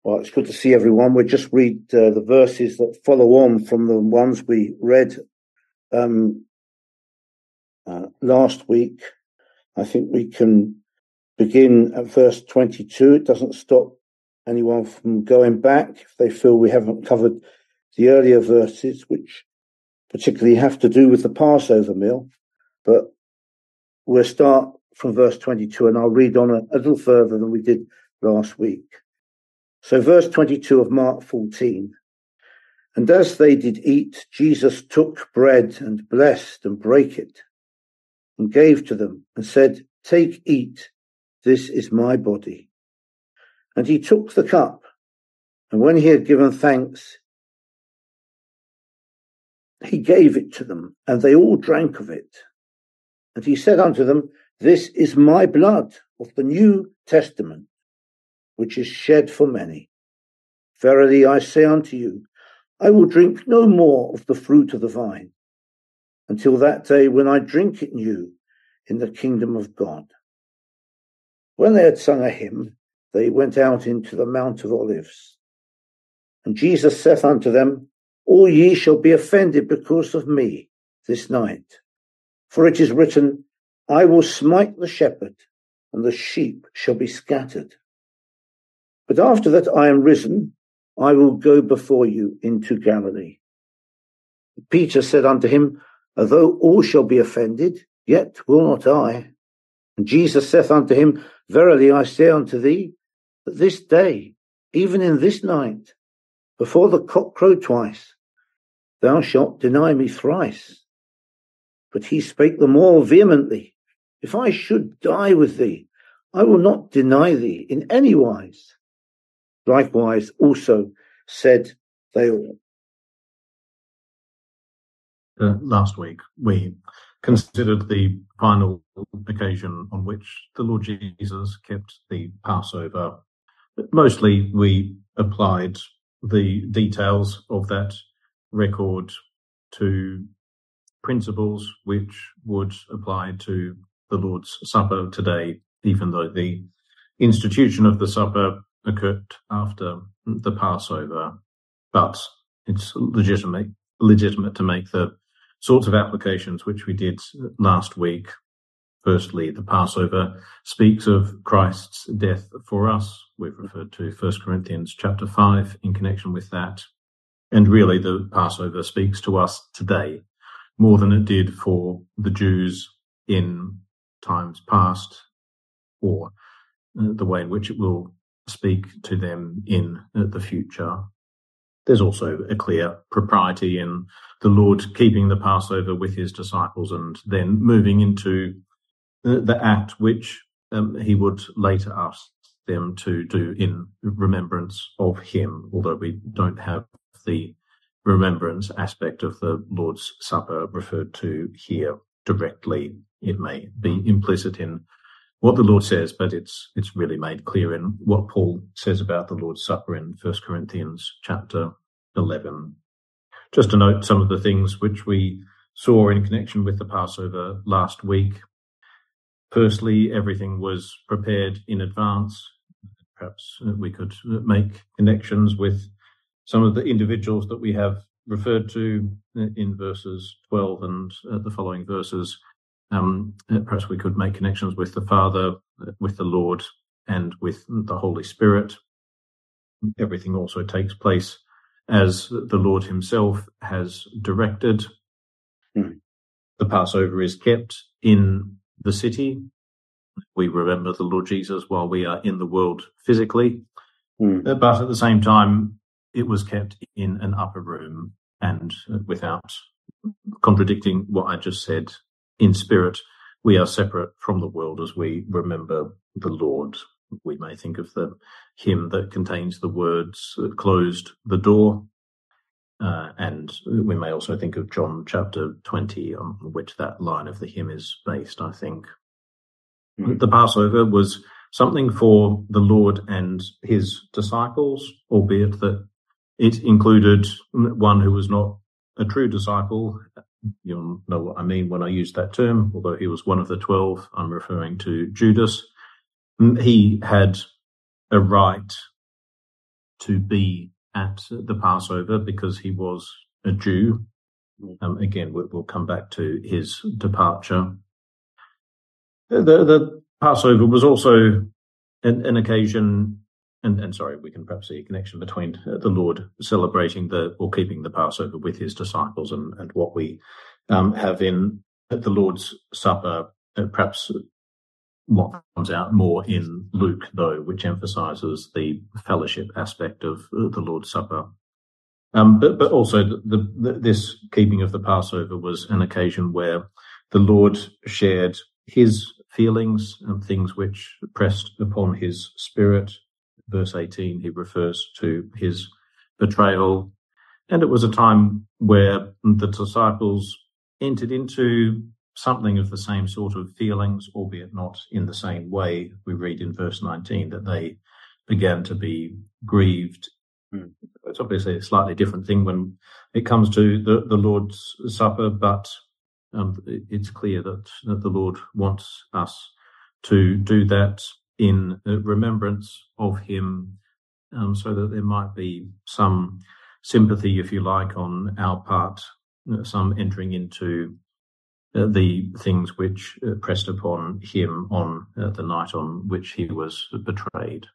Well, it's good to see everyone. We'll just read the verses that follow on from the ones we read last week. I think we can begin at verse 22. It doesn't stop anyone from going back if they feel we haven't covered the earlier verses, which particularly have to do with the Passover meal. But we'll start from verse 22, and I'll read on a little further than we did last week. So verse 22 of Mark 14. And as they did eat, Jesus took bread and blessed and brake it and gave to them and said, "Take, eat, this is my body." And he took the cup, and when he had given thanks, he gave it to them, and they all drank of it. And he said unto them, "This is my blood of the New Testament, which is shed for many. Verily I say unto you, I will drink no more of the fruit of the vine, until that day when I drink it new in the kingdom of God." When they had sung a hymn, they went out into the Mount of Olives. And Jesus saith unto them, "All ye shall be offended because of me this night. For it is written, I will smite the shepherd, and the sheep shall be scattered. But after that I am risen, I will go before you into Galilee." Peter said unto him, "Although all shall be offended, yet will not I." And Jesus saith unto him, "Verily I say unto thee, that this day, even in this night, before the cock crow twice, thou shalt deny me thrice." But he spake the more vehemently, "If I should die with thee, I will not deny thee in any wise." Likewise also said they all. Last week we considered the final occasion on which the Lord Jesus kept the Passover. Mostly we applied the details of that record to principles which would apply to the Lord's Supper today, even though the institution of the supper occurred after the Passover. But it's legitimate to make the sorts of applications which we did last week. Firstly, the Passover speaks of Christ's death for us. We've referred to 1 Corinthians chapter 5 in connection with that. And really, the Passover speaks to us today more than it did for the Jews in times past, or the way in which it will speak to them in the future. There's also a clear propriety in the Lord keeping the Passover with his disciples and then moving into the act which he would later ask them to do in remembrance of him, although we don't have the remembrance aspect of the Lord's Supper referred to here directly. It may be implicit in what the Lord says, but it's really made clear in what Paul says about the Lord's Supper in 1 Corinthians chapter 11. Just to note some of the things which we saw in connection with the Passover last week. Firstly, everything was prepared in advance. Perhaps we could make connections with some of the individuals that we have referred to in verses 12 and the following verses. Perhaps we could make connections with the Father, with the Lord, and with the Holy Spirit. Everything also takes place as the Lord himself has directed. The Passover is kept in the city. We remember the Lord Jesus while we are in the world physically, but at the same time, it was kept in an upper room, and without contradicting what I just said, in spirit, we are separate from the world as we remember the Lord. We may think of the hymn that contains the words that closed the door, and we may also think of John chapter 20, on which that line of the hymn is based, I think. The Passover was something for the Lord and his disciples, albeit that it included one who was not a true disciple. You'll know what I mean when I use that term. Although he was one of the 12, I'm referring to Judas. He had a right to be at the Passover because he was a Jew. Again, we'll come back to his departure. The Passover was also an occasion, and sorry, we can perhaps see a connection between the Lord celebrating or keeping the Passover with his disciples and what we have in the Lord's Supper, perhaps what comes out more in Luke, though, which emphasizes the fellowship aspect of the Lord's Supper. But also this keeping of the Passover was an occasion where the Lord shared his feelings and things which pressed upon his spirit. Verse 18, he refers to his betrayal. And it was a time where the disciples entered into something of the same sort of feelings, albeit not in the same way. We read in verse 19 that they began to be grieved. It's obviously a slightly different thing when it comes to the Lord's Supper, but it's clear that the Lord wants us to do that in remembrance of him, so that there might be some sympathy, if you like, on our part, some entering into the things which pressed upon him on the night on which he was betrayed.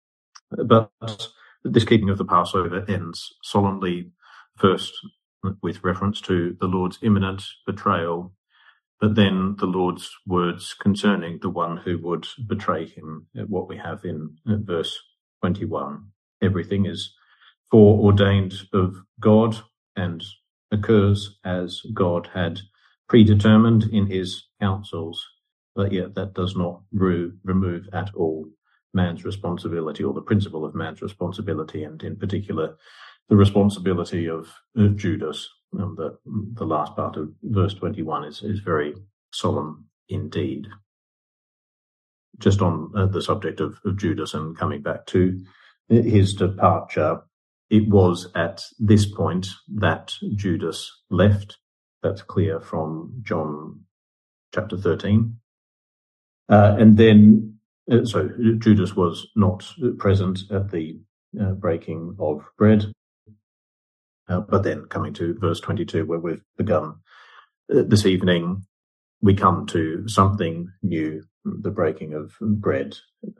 But this keeping of the Passover ends solemnly, first with reference to the Lord's imminent betrayal, but then the Lord's words concerning the one who would betray him, what we have in verse 21. Everything is foreordained of God and occurs as God had predetermined in his counsels, but yet that does not remove at all man's responsibility, or the principle of man's responsibility, and in particular the responsibility of Judas. The last part of verse 21 is very solemn indeed. Just on the subject of Judas and coming back to his departure, it was at this point that Judas left. That's clear from John chapter 13. And then, so Judas was not present at the breaking of bread. But then coming to verse 22, where we've begun this evening, we come to something new, the breaking of bread.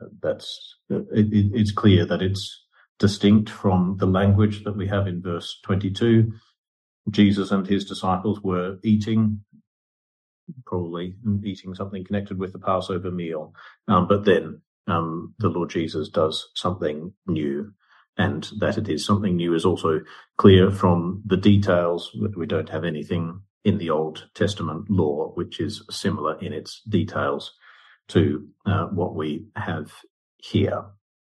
It's clear that it's distinct from the language that we have in verse 22. Jesus and his disciples were probably eating something connected with the Passover meal. But then the Lord Jesus does something new. And that it is something new is also clear from the details. We don't have anything in the Old Testament law which is similar in its details to what we have here.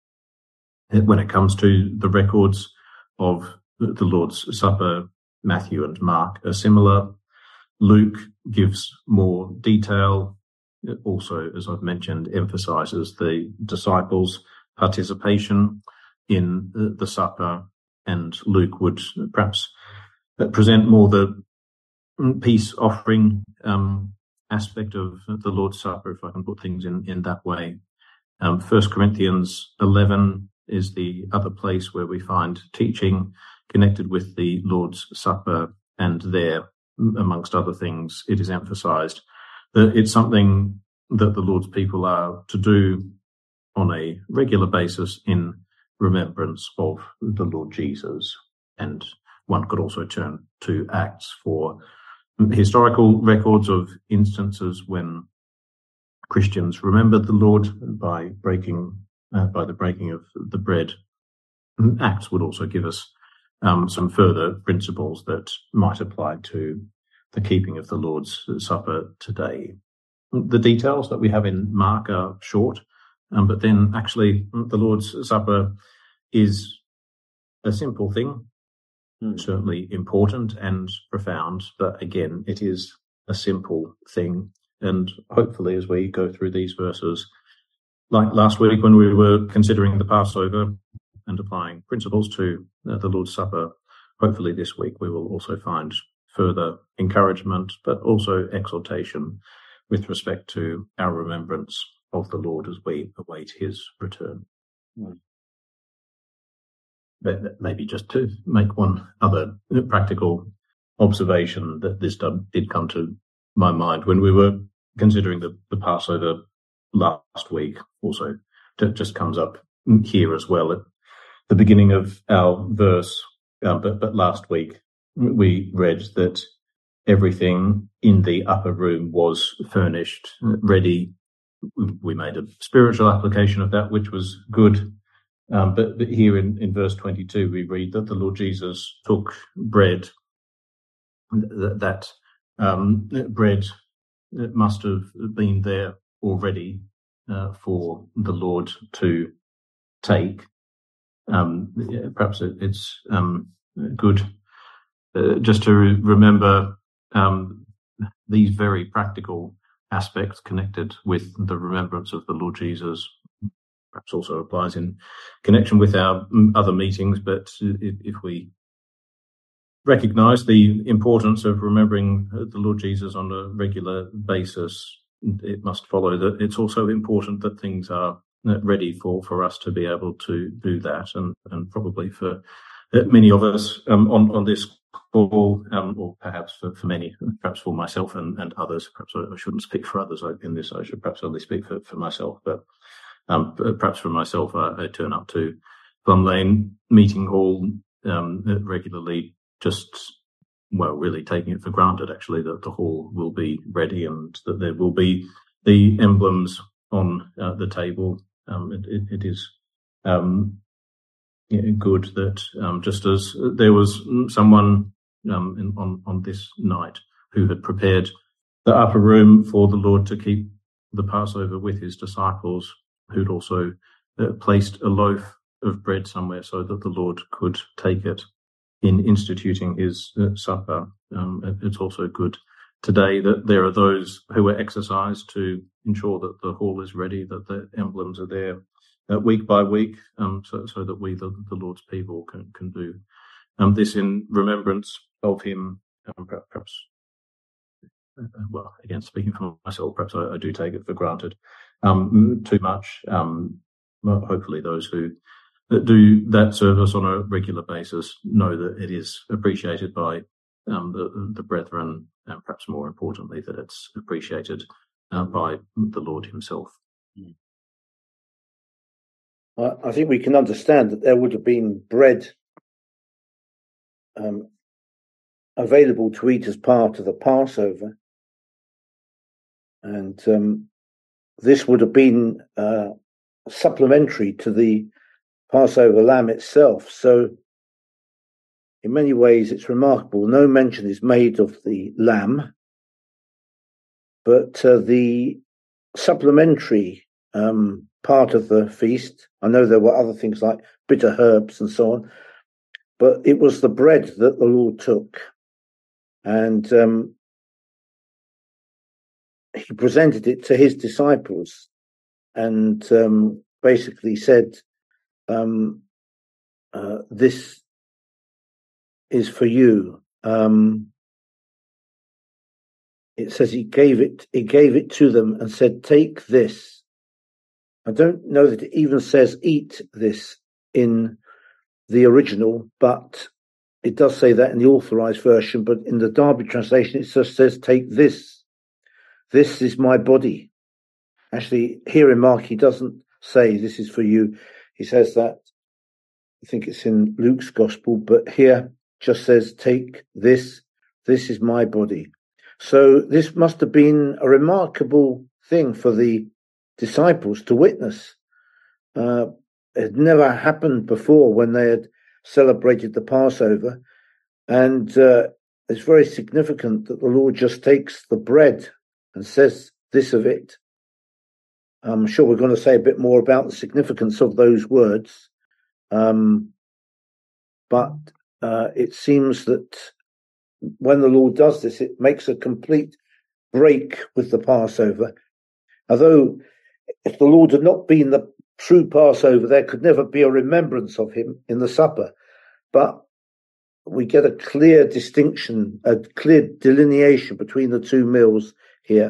When it comes to the records of the Lord's Supper, Matthew and Mark are similar. Luke gives more detail. It also, as I've mentioned, emphasizes the disciples' participation in the supper, and Luke would perhaps present more the peace offering aspect of the Lord's Supper, if I can put things in that way. 1 Corinthians 11 is the other place where we find teaching connected with the Lord's Supper, and there, amongst other things, it is emphasized that it's something that the Lord's people are to do on a regular basis in remembrance of the Lord Jesus. And one could also turn to Acts for historical records of instances when Christians remembered the Lord by the breaking of the bread. Acts would also give us some further principles that might apply to the keeping of the Lord's Supper today. The details that we have in Mark are short, but then actually the Lord's Supper is a simple thing, certainly important and profound, but again, it is a simple thing. And hopefully as we go through these verses, like last week when we were considering the Passover and applying principles to the Lord's Supper, hopefully this week we will also find further encouragement, but also exhortation with respect to our remembrance of the Lord as we await his return. maybe just to make one other practical observation that this did come to my mind when we were considering the Passover last week. Also, it just comes up here as well at the beginning of our verse. But last week we read that everything in the upper room was furnished, ready. We made a spiritual application of that, which was good. But here in verse 22, we read that the Lord Jesus took bread. That bread must have been there already for the Lord to take. Perhaps it's good just to remember these very practical aspects connected with the remembrance of the Lord Jesus. Perhaps also applies in connection with our other meetings, but if we recognise the importance of remembering the Lord Jesus on a regular basis, it must follow that it's also important that things are ready for us to be able to do that, and probably for many of us on this call, or perhaps for many, perhaps for myself and others. Perhaps I shouldn't speak for others in this. I should perhaps only speak for myself. But perhaps for myself, I turn up to Plum Lane Meeting Hall regularly, just really taking it for granted actually that the hall will be ready and that there will be the emblems on the table. It is good that just as there was someone on this night who had prepared the upper room for the Lord to keep the Passover with his disciples, who'd also placed a loaf of bread somewhere so that the Lord could take it in instituting his supper. It's also good today that there are those who are exercised to ensure that the hall is ready, that the emblems are there week by week, so that we, the Lord's people, can do this in remembrance of him. Perhaps, again, speaking for myself, perhaps I do take it for granted too much. Hopefully those who do that service on a regular basis know that it is appreciated by the brethren, and perhaps more importantly that it's appreciated by the Lord himself. I think we can understand that there would have been bread available to eat as part of the Passover, and this would have been supplementary to the Passover lamb itself. So in many ways it's remarkable. No mention is made of the lamb, but the supplementary part of the feast, I know there were other things like bitter herbs and so on, but it was the bread that the Lord took, and he presented it to his disciples and basically said, this is for you. It says he gave it to them and said, take this. I don't know that it even says eat this in the original, but it does say that in the authorized version. But in the Derby translation, it just says take this. This is my body. Actually, here in Mark, he doesn't say this is for you. He says that, I think it's in Luke's gospel, but here just says take this. This is my body. So this must have been a remarkable thing for the disciples to witness. It had never happened before when they had celebrated the Passover. And it's very significant that the Lord just takes the bread and says this of it. I'm sure we're going to say a bit more about the significance of those words. But it seems that when the Lord does this, it makes a complete break with the Passover. Although if the Lord had not been the true Passover, there could never be a remembrance of him in the supper. But we get a clear distinction, a clear delineation between the two meals here.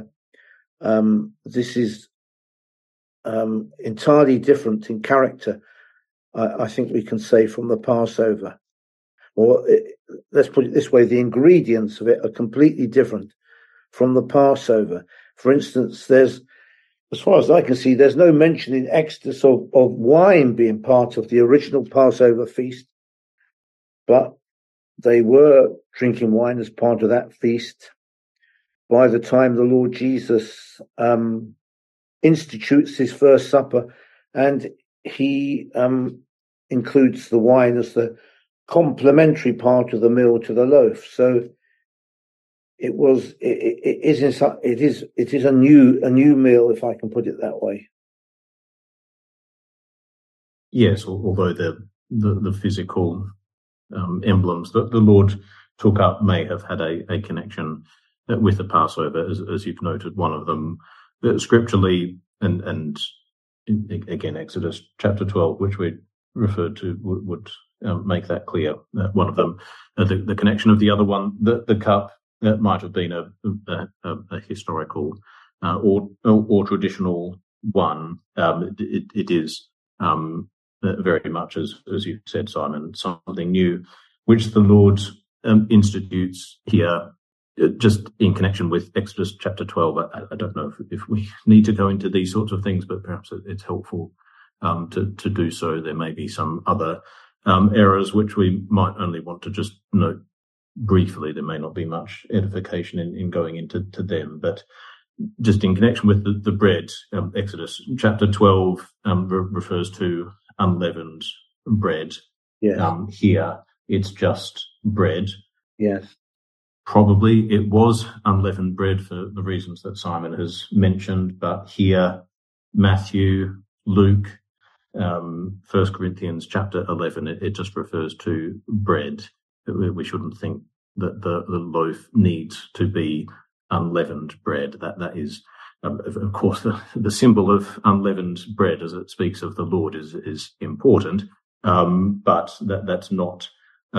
This is entirely different in character I think we can say, from the Passover. Or let's put it this way, the ingredients of it are completely different from the Passover. For instance, as far as I can see, there's no mention in Exodus of wine being part of the original Passover feast, but they were drinking wine as part of that feast by the time the Lord Jesus institutes his first supper, and he includes the wine as the complementary part of the meal to the loaf. So it is a new meal, if I can put it that way. Yes, although the physical emblems that the Lord took up may have had a connection with the Passover, as you've noted. One of them scripturally, and again Exodus chapter 12, which we referred to, would make that clear. One of them, the connection of the other one, the cup, might have been a historical or traditional one. It is very much, as you said, Simon, something new, which the Lord institutes here, just in connection with Exodus chapter 12. I don't know if we need to go into these sorts of things, but perhaps it's helpful to do so. There may be some other errors which we might only want to just note briefly. There may not be much edification in going into them, but just in connection with the bread, Exodus chapter 12 refers to unleavened bread. Yes. Here, it's just bread. Yes. Probably it was unleavened bread for the reasons that Simon has mentioned, but here, Matthew, Luke, 1 Corinthians chapter 11, it just refers to bread. We shouldn't think that the loaf needs to be unleavened bread. That is, of course, the symbol of unleavened bread, as it speaks of the Lord, is important, but that's not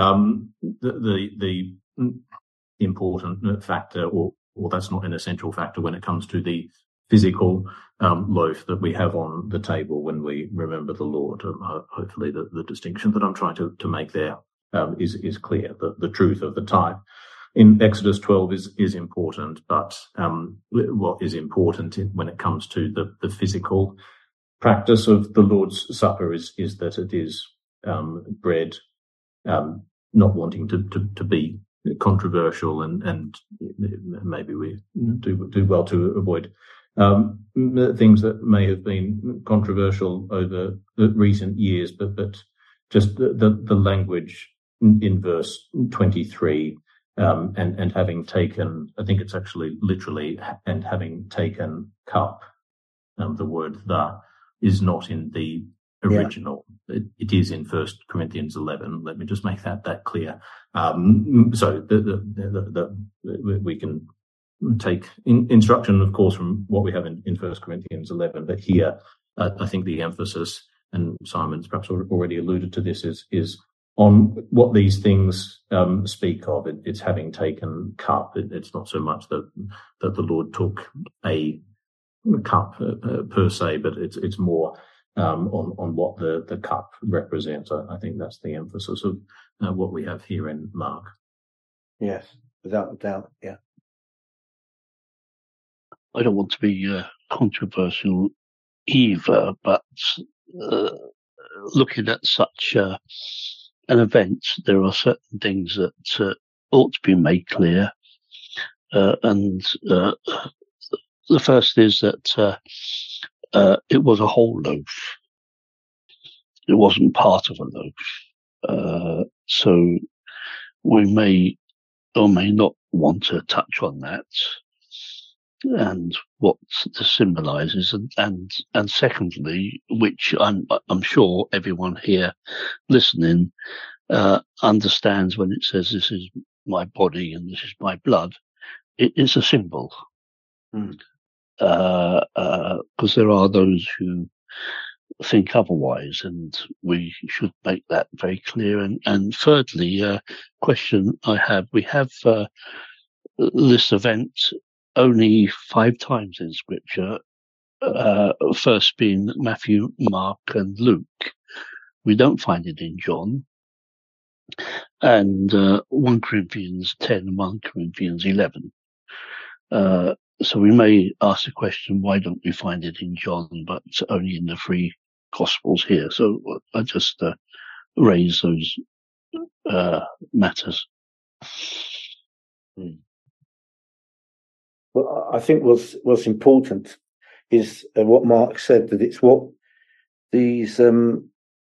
the important factor, or that's not an essential factor when it comes to the physical loaf that we have on the table when we remember the Lord. Hopefully the distinction that I'm trying to make there is clear. The truth of the type in Exodus 12 is important, but what is important when it comes to the physical practice of the Lord's Supper is that it is bread, not wanting to be controversial, and maybe we do well to avoid things that may have been controversial over the recent years, but just the language in verse 23, and having taken, I think it's actually literally, and having taken cup, the word "the" is not in the original. Yeah. It is in 1 Corinthians 11. Let me just make that clear. So we can take instruction, of course, from what we have in 1 Corinthians 11, but here I think the emphasis, and Simon's perhaps already alluded to this, is on what these things speak of. It's having taken cup. It's not so much that the Lord took a cup per se, but it's more on what the cup represents. I think that's the emphasis of what we have here in Mark. Yes, without a doubt, yeah. I don't want to be controversial either, but looking at such an event, there are certain things that ought to be made clear. And the first is that it was a whole loaf. It wasn't part of a loaf. So we may or may not want to touch on that and what this symbolizes, and secondly, which I'm sure everyone here listening understands when it says this is my body and this is my blood, it is a symbol. Because there are those who think otherwise, and we should make that very clear. And thirdly, question I have: we have this event only 5 times in Scripture, first being Matthew, Mark, and Luke, We don't find it in John. And 1 Corinthians 10 and 1 Corinthians 11. So we may ask the question, why don't we find it in John, but only in the 3 Gospels here? So I just raise those matters. Well, I think what's important is what Mark said, that it's what what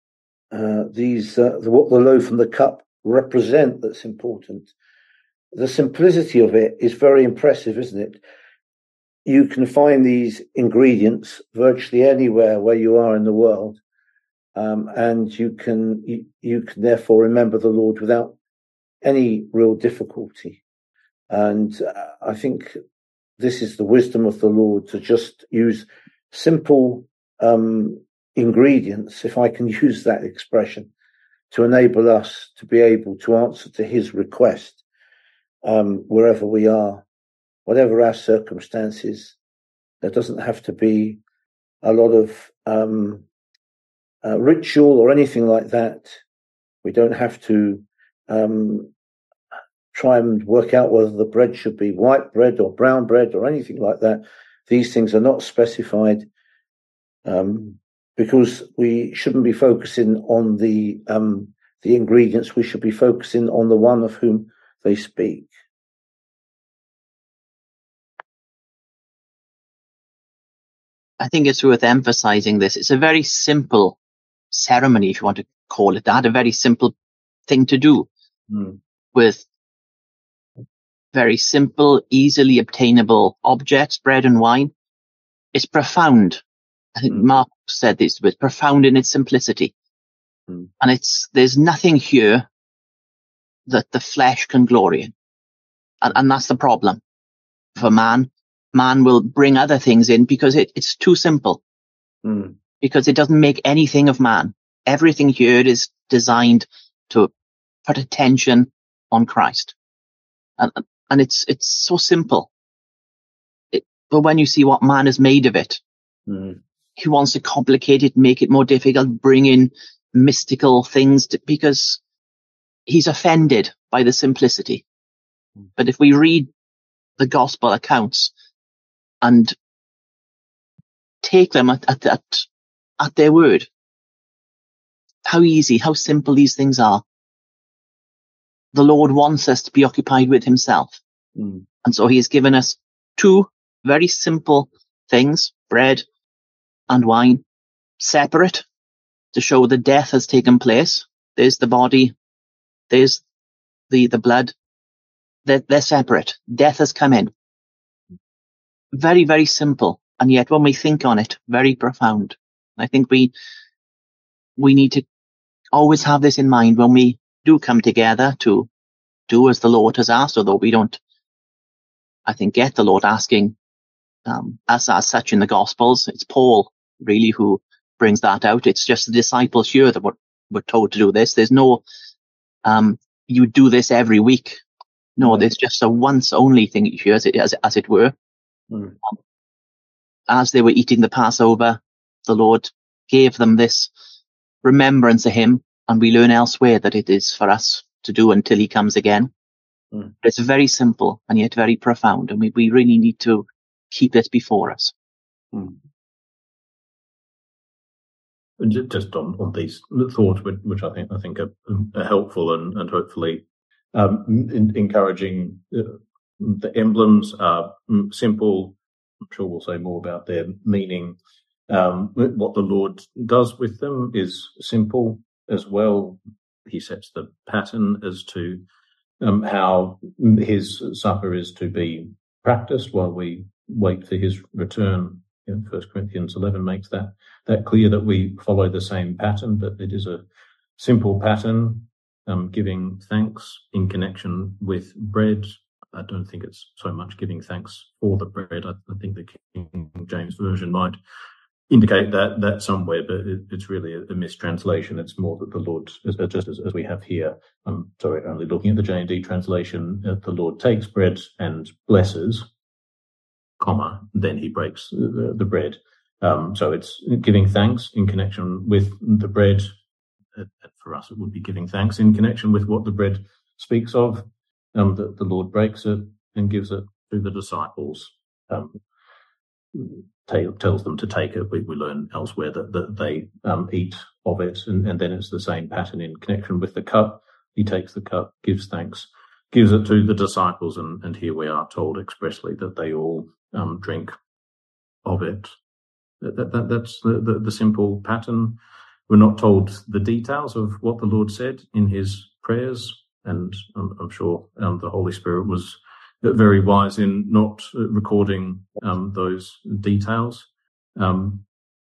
the loaf and the cup represent that's important. The simplicity of it is very impressive, isn't it? You can find these ingredients virtually anywhere where you are in the world, and you can therefore remember the Lord without any real difficulty. And I think this is the wisdom of the Lord, to just use simple ingredients, if I can use that expression, to enable us to be able to answer to his request wherever we are, whatever our circumstances. There doesn't have to be a lot of ritual or anything like that. We don't have to try and work out whether the bread should be white bread or brown bread or anything like that. These things are not specified, because we shouldn't be focusing on the ingredients. We should be focusing on the one of whom they speak. I think it's worth emphasizing this. It's a very simple ceremony, if you want to call it that, a very simple thing to do with very simple, easily obtainable objects, bread and wine. It's profound. I think Mark said this, but profound in its simplicity. And there's nothing here that the flesh can glory in. And that's the problem for man. Man will bring other things in because it's too simple. Because it doesn't make anything of man. Everything here is designed to put attention on Christ. And it's so simple. But when you see what man has made of it, he wants to complicate it, make it more difficult, bring in mystical things because he's offended by the simplicity. But if we read the gospel accounts and take them at their word, how easy, how simple these things are. The Lord wants us to be occupied with himself. And so he has given us 2 very simple things, bread and wine, separate to show the death has taken place. There's the body, there's the blood. They're separate. Death has come in. Very, very simple. And yet when we think on it, very profound. I think we need to always have this in mind when we do come together to do as the Lord has asked, although we don't, I think, get the Lord asking us as such in the Gospels. It's Paul really who brings that out. It's just the disciples here that we're told to do this. There's no, you do this every week. No, there's just a once only thing here, as it were. As they were eating the Passover, the Lord gave them this remembrance of him, and we learn elsewhere that it is for us to do until he comes again. But it's very simple and yet very profound, and we really need to keep this before us. Just on these thoughts, which I think are helpful and hopefully encouraging. The emblems are simple. I'm sure we'll say more about their meaning. What the Lord does with them is simple as well. He sets the pattern as to how his supper is to be practiced while we wait for his return. 1 Corinthians 11 makes that clear, that we follow the same pattern, but it is a simple pattern, giving thanks in connection with bread. I don't think it's so much giving thanks for the bread. I think the King James Version might indicate that somewhere, but it's really a mistranslation. It's more that the Lord, just as we have here, I'm sorry, only looking at the J&D translation, the Lord takes bread and blesses, then he breaks the bread. So it's giving thanks in connection with the bread, for us, it would be giving thanks in connection with what the bread speaks of, that the Lord breaks it and gives it to the disciples, tells them to take it. We learn elsewhere that they eat of it, and then it's the same pattern in connection with the cup. He takes the cup, gives thanks, gives it to the disciples, and here we are told expressly that they all drink of it. That's the simple pattern. We're not told the details of what the Lord said in his prayers, and I'm sure the Holy Spirit was very wise in not recording those details. Don't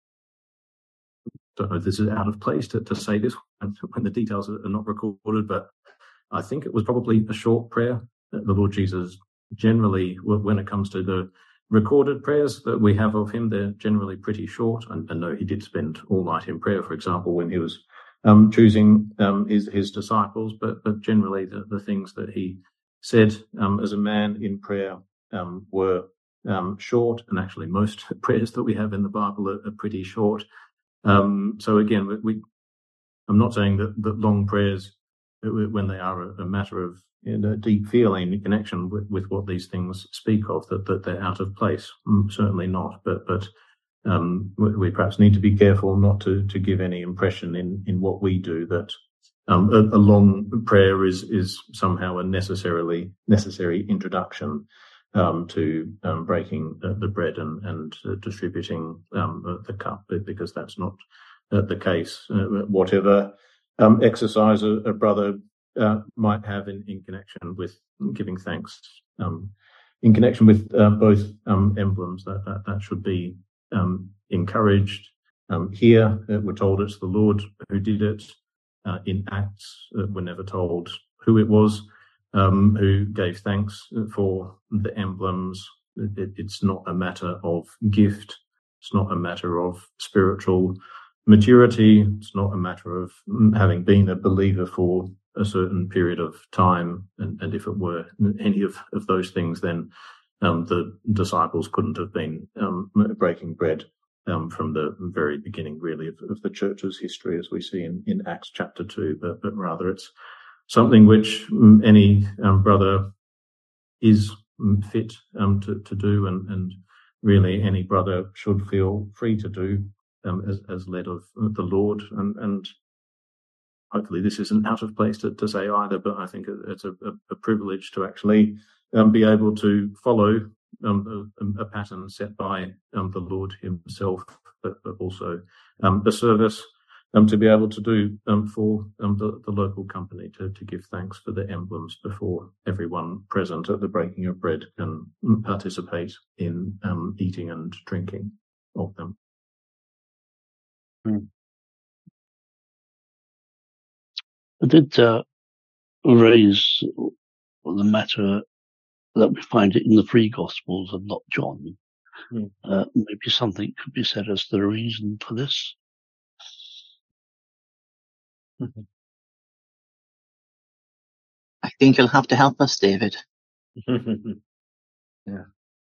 know if this is out of place to say this when the details are not recorded, but I think it was probably a short prayer. The Lord Jesus generally, when it comes to the recorded prayers that we have of him, they're generally pretty short. And no, he did spend all night in prayer, for example, when he was choosing his disciples, but generally the things that he said as a man in prayer were short, and actually most prayers that we have in the Bible are pretty short. So again, I'm not saying that long prayers, when they are a matter of deep feeling in connection with what these things speak of, that they're out of place. Certainly not. But we perhaps need to be careful not to give any impression in what we do that a long prayer is somehow a necessary introduction to breaking the bread and distributing the cup, because that's not the case. Whatever exercise a brother might have in connection with giving thanks, in connection with both emblems, that should be encouraged. Here we're told it's the Lord who did it. In Acts, we're never told who it was who gave thanks for the emblems. It's not a matter of gift. It's not a matter of spiritual maturity. It's not a matter of having been a believer for a certain period of time. And if it were any of those things, then the disciples couldn't have been breaking bread from the very beginning, really, of the church's history, as we see in Acts chapter 2, but rather it's something which any brother is fit to do, and really any brother should feel free to do as led of the Lord. And hopefully this isn't out of place to say either, but I think it's a privilege to actually be able to follow a pattern set by the Lord himself, but also the service to be able to do for the local company to give thanks for the emblems before everyone present at the breaking of bread can participate in eating and drinking of them. I did raise the matter that we find it in the three Gospels and not John. Maybe something could be said as the reason for this. I think you'll have to help us, David. Yeah.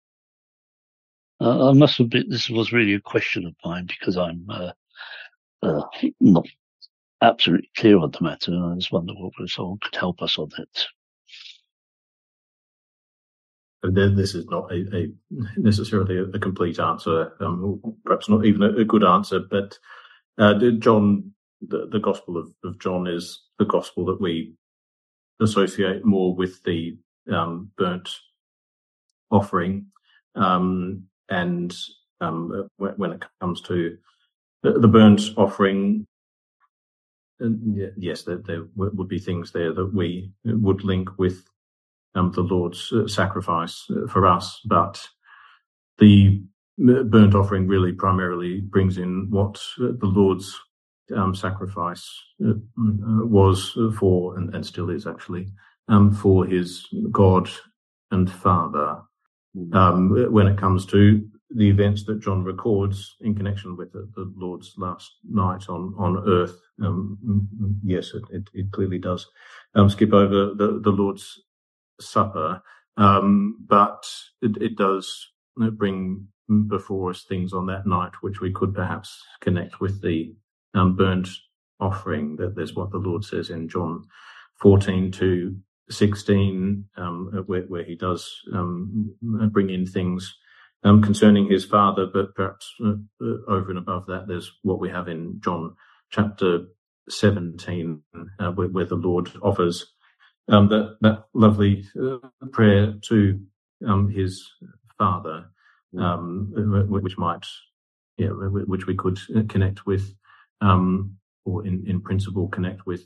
I must admit, this was really a question of mine because I'm not absolutely clear on the matter, and I just wonder whether someone could help us on it. This is not necessarily a complete answer, perhaps not even a good answer, but John, the Gospel of John is the Gospel that we associate more with the burnt offering, and when it comes to the burnt offering, yes, there would be things there that we would link with the Lord's sacrifice for us, but the burnt offering really primarily brings in what the Lord's sacrifice was for, and still is actually, for his God and Father. When it comes to the events that John records in connection with the Lord's last night on earth, yes, it clearly does skip over the Lord's Supper, but it does bring before us things on that night which we could perhaps connect with the burnt offering. That there's what the Lord says in John 14-16, where he does bring in things concerning his Father, but perhaps over and above that, there's what we have in John chapter 17, where the Lord offers that lovely prayer to his Father, which we could connect with, or in principle connect with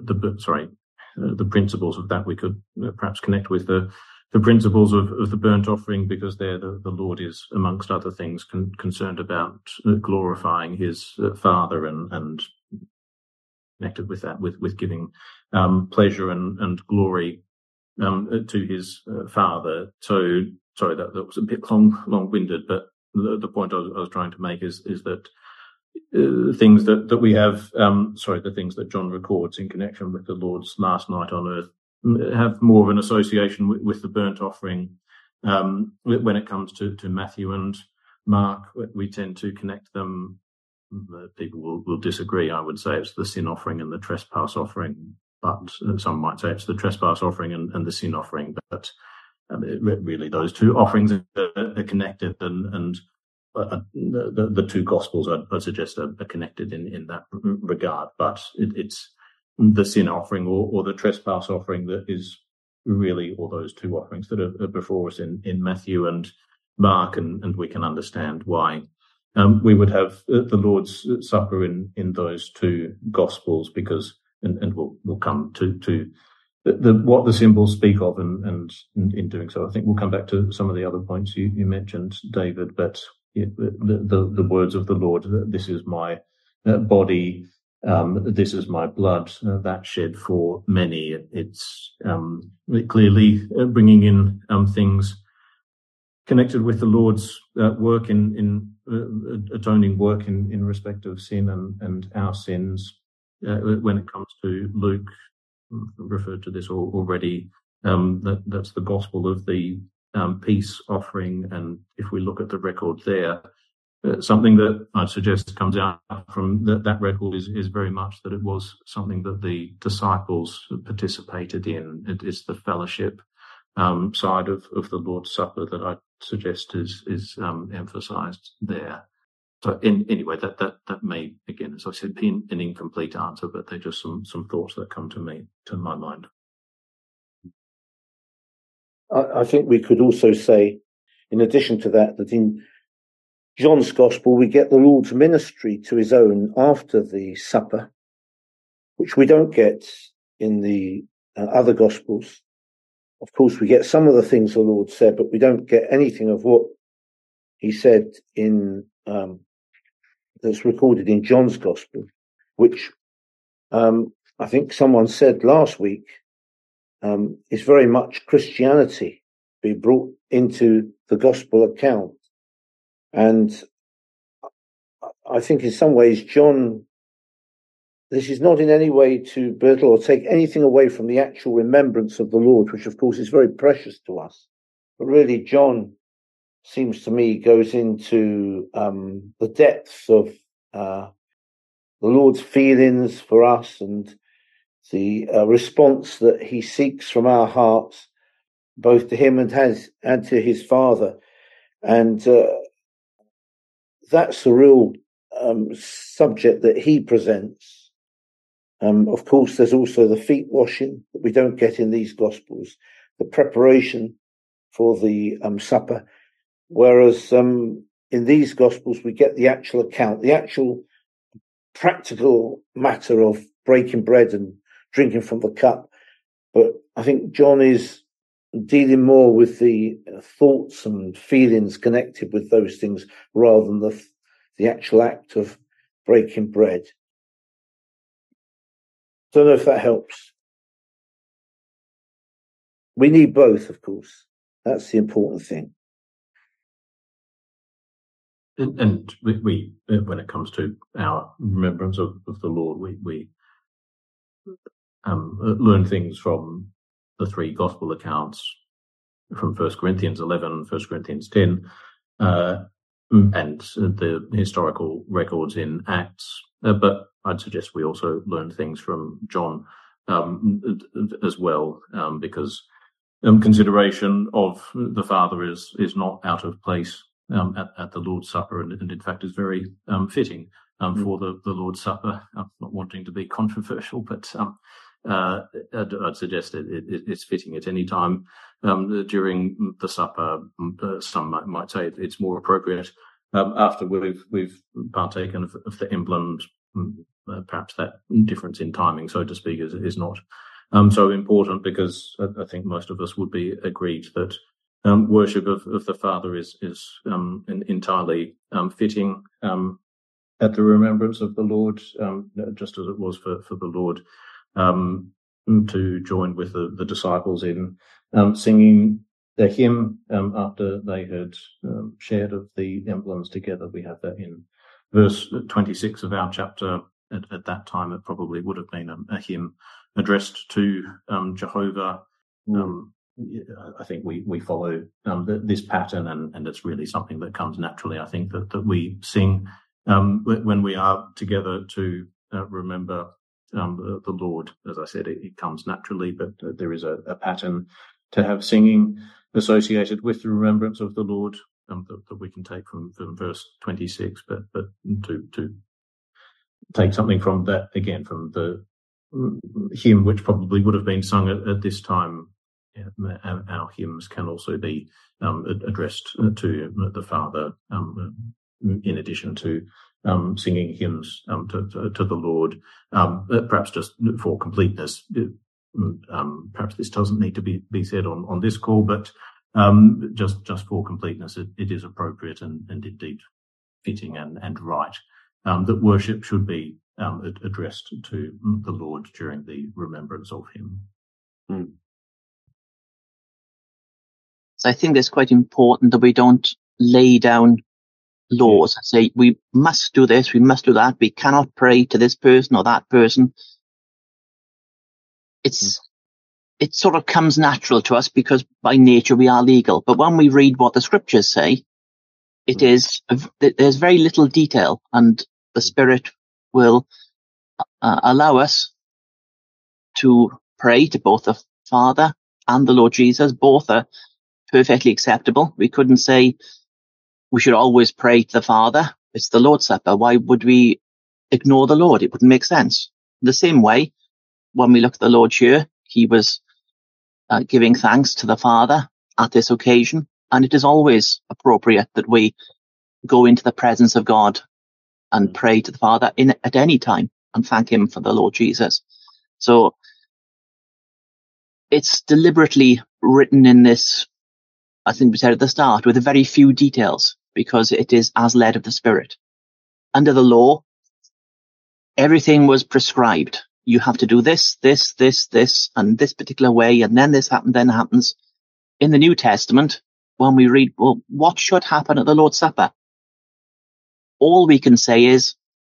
the principles of that. We could perhaps connect with the principles of the burnt offering, because there the Lord is, amongst other things, concerned about glorifying his Father, and connected with that, with giving pleasure and glory to his Father. So sorry, that was a bit long-winded, but the point I was trying to make is that things that we have, the things that John records in connection with the Lord's last night on earth have more of an association with the burnt offering. When it comes to Matthew and Mark, we tend to connect them. People will disagree. I would say it's the sin offering and the trespass offering, but some might say it's the trespass offering and the sin offering. But really, those two offerings are connected, and the two Gospels, I'd suggest, are connected in that regard. But it's the sin offering or the trespass offering that is really all those two offerings that are before us in Matthew and Mark, and we can understand why we would have the Lord's Supper in those two Gospels, because and we'll come to what the symbols speak of, and in doing so, I think we'll come back to some of the other points you mentioned, David. But the words of the Lord: "This is my body, this is my blood, that shed for many." It's clearly bringing in things connected with the Lord's work in atoning work in respect of sin and our sins. When it comes to Luke, referred to this already, that's the gospel of the peace offering. And if we look at the record there, something that I'd suggest comes out from that record is very much that it was something that the disciples participated in. It's the fellowship side of the Lord's Supper that I suggest is emphasized there. So anyway, that may, again, as I said, be an incomplete answer, but they're just some thoughts that come to my mind. I think we could also say, in addition to that in John's Gospel, we get the Lord's ministry to his own after the supper, which we don't get in the other Gospels. Of course, we get some of the things the Lord said, but we don't get anything of what he said in that's recorded in John's Gospel, which I think someone said last week is very much Christianity being brought into the Gospel account. And I think in some ways, John, this is not in any way to belittle or take anything away from the actual remembrance of the Lord, which of course is very precious to us. But really, John seems to me goes into the depths of the Lord's feelings for us, and the response that he seeks from our hearts, both to him and to his Father. And that's the real subject that he presents. Of course, there's also the feet washing that we don't get in these Gospels, the preparation for the supper. Whereas in these Gospels, we get the actual account, the actual practical matter of breaking bread and drinking from the cup. But I think John is dealing more with the thoughts and feelings connected with those things rather than the actual act of breaking bread. Don't know if that helps. We need both, of course. That's the important thing. And we when it comes to our remembrance of the Lord, we learn things from the three gospel accounts, from 1 Corinthians 11, 1 Corinthians 10, and the historical records in Acts. But I'd suggest we also learn things from John as well, because consideration of the Father is not out of place at the Lord's Supper, and in fact is very fitting for the Lord's Supper. I'm not wanting to be controversial, but I'd suggest it's fitting at any time during the supper. Some might say it's more appropriate after we've partaken of the emblem. Perhaps that difference in timing, so to speak, is not so important, because I think most of us would be agreed that worship of the Father is entirely fitting at the remembrance of the Lord, just as it was for the Lord to join with the disciples in singing the hymn after they had shared of the emblems together. We have that in verse 26 of our chapter. At that time, it probably would have been a hymn addressed to Jehovah. I think we follow this pattern, and it's really something that comes naturally. I think that we sing when we are together to remember the Lord. As I said, it comes naturally, but there is a pattern to have singing associated with the remembrance of the Lord that we can take from verse 26, but to take something from that, again, from the hymn, which probably would have been sung at this time. Our hymns can also be addressed to the Father, in addition to singing hymns to the Lord. Perhaps just for completeness, perhaps this doesn't need to be said on this call, but just for completeness, it is appropriate and indeed fitting and right that worship should be addressed to the Lord during the remembrance of him. So I think it's quite important that we don't lay down laws and say we must do this, we must do that, we cannot pray to this person or that person. It sort of comes natural to us because by nature we are legal. But when we read what the scriptures say, there's very little detail, and the Spirit will allow us to pray to both the Father and the Lord Jesus. Both are perfectly acceptable. We couldn't say we should always pray to the Father. It's the Lord's Supper. Why would we ignore the Lord? It wouldn't make sense. The same way, when we look at the Lord's here, he was giving thanks to the Father at this occasion, and it is always appropriate that we go into the presence of God and pray to the Father at any time and thank him for the Lord Jesus. So it's deliberately written in this, I think we said at the start, with a very few details, because it is as led of the Spirit. Under the law, everything was prescribed. You have to do this, and this particular way, and then this happens, then happens. In the New Testament, when we read, well, what should happen at the Lord's Supper? All we can say is,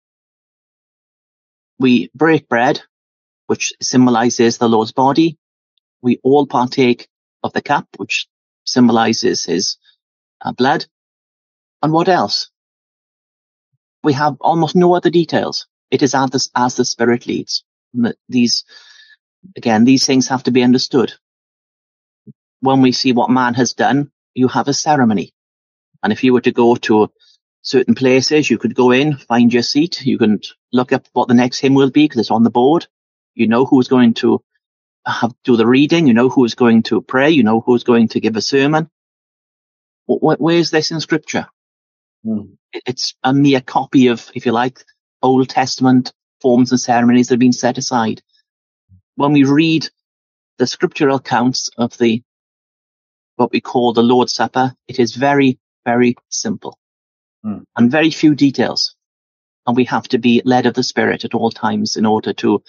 we break bread, which symbolizes the Lord's body. We all partake of the cup, which symbolizes his blood. And what else? We have almost no other details. It is as the Spirit leads. These things have to be understood. When we see what man has done, you have a ceremony. And if you were to go to certain places, you could go in, find your seat. You can look up what the next hymn will be because it's on the board. You know who's going to do the reading. You know who's going to pray. You know who's going to give a sermon. Where's this in Scripture? It's a mere copy of, if you like, Old Testament forms and ceremonies that have been set aside. When we read the scriptural accounts of what we call the Lord's Supper, it is very, very simple and very few details. And we have to be led of the Spirit at all times in order to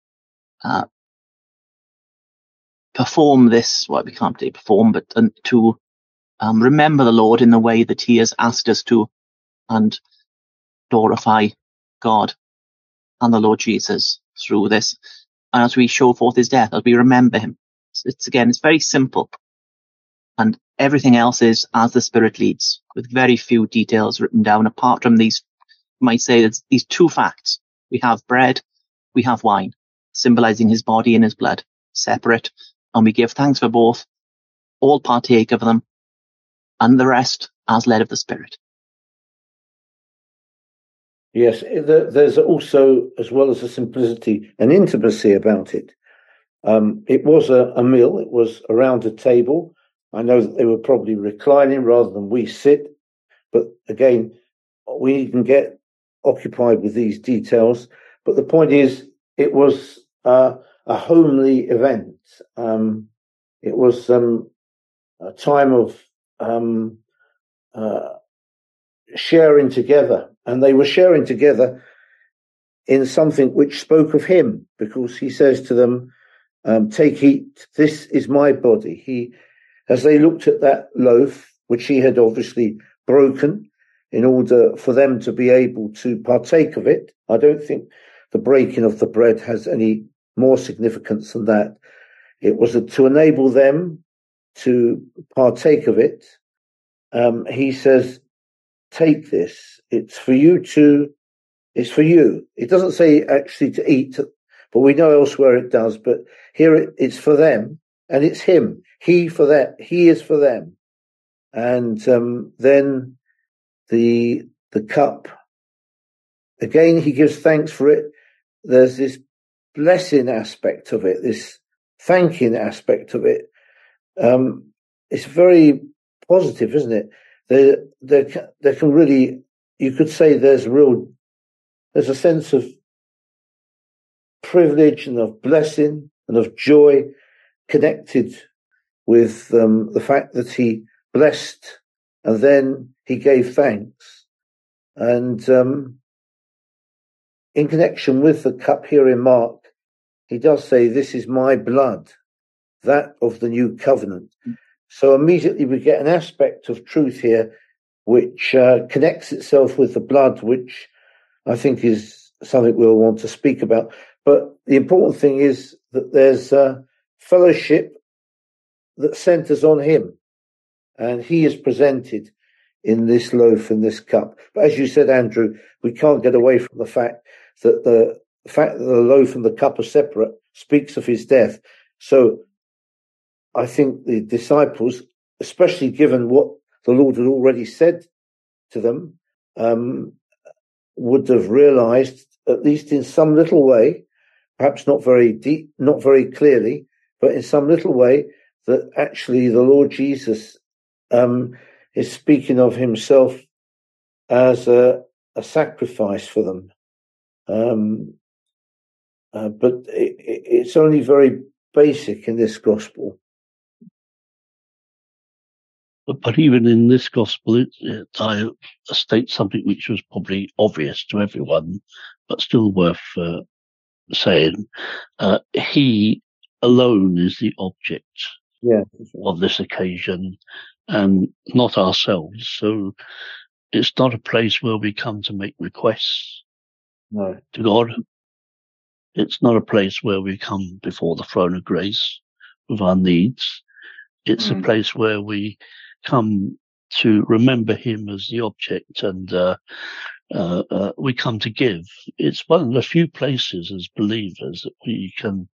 perform this, well, we can't say perform, but to remember the Lord in the way that he has asked us to, and glorify God and the Lord Jesus through this. And as we show forth his death, as we remember him, it's very simple. And everything else is as the Spirit leads, with very few details written down, apart from these, you might say, these two facts. We have bread, we have wine, symbolizing his body and his blood, separate, and we give thanks for both, all partake of them, and the rest as led of the Spirit. Yes, there's also, as well as a simplicity, an intimacy about it. It was a meal, it was around a table. I know that they were probably reclining rather than we sit, but again, we can get occupied with these details. But the point is, it was a homely event. It was a time of sharing together, and they were sharing together in something which spoke of him, because he says to them, take, eat, this is my body. As they looked at that loaf, which he had obviously broken in order for them to be able to partake of it, I don't think the breaking of the bread has any more significance than that. It was to enable them to partake of it. He says, take this. It's for you. It doesn't say actually to eat, but we know elsewhere it does. But here it's for them, and it's him. He for that. He is for them. And then the cup. Again, he gives thanks for it. There's this blessing aspect of it, this thanking aspect of it. It's very positive, isn't it? There can really, you could say there's a sense of privilege and of blessing and of joy connected with the fact that he blessed and then he gave thanks. And in connection with the cup here in Mark, he does say, this is my blood, that of the new covenant. So immediately we get an aspect of truth here which connects itself with the blood, which I think is something we'll want to speak about. But the important thing is that there's a fellowship that centers on him, and he is presented in this loaf and this cup. But as you said, Andrew, we can't get away from the fact that the loaf and the cup are separate speaks of his death. So I think the disciples, especially given what the Lord had already said to them, would have realized, at least in some little way, perhaps not very deep, not very clearly, but in some little way, that actually the Lord Jesus is speaking of himself as a sacrifice for them. But it's only very basic in this gospel. But even in this gospel, I state something which was probably obvious to everyone, but still worth saying. He alone is the object of this occasion, and not ourselves. So it's not a place where we come to make requests to God. It's not a place where we come before the throne of grace with our needs. It's a place where we come to remember him as the object, and we come to give. It's one of the few places as believers that we can,